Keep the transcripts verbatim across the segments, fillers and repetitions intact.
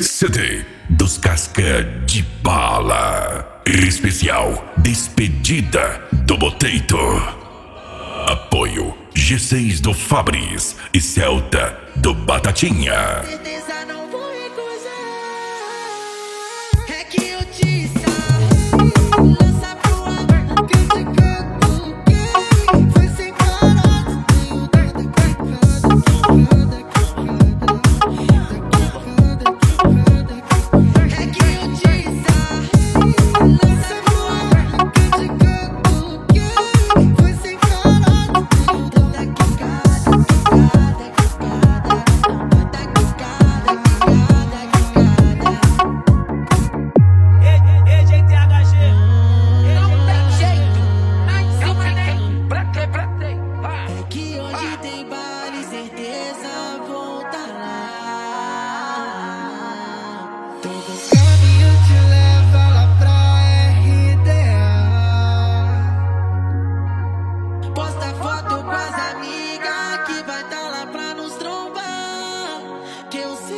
C D dos Casca de Bala. Especial Despedida do Boteito. Apoio G seis do Fabris e Celta do Batatinha. Certeza não vou recusar. É que eu te lança pro ar, criticando quem foi sem parar. Tenho dado cacada, cacada, é que eu te lança pro ar, criticando quem foi sem parar. Tenho dado cacada,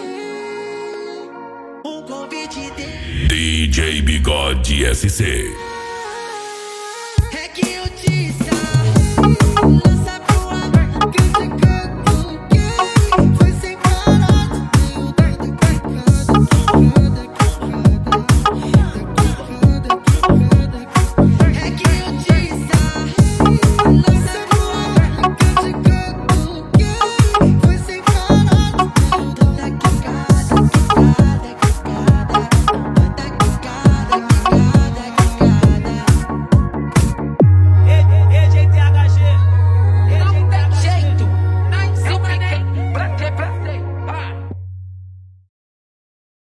D J Bigode S C.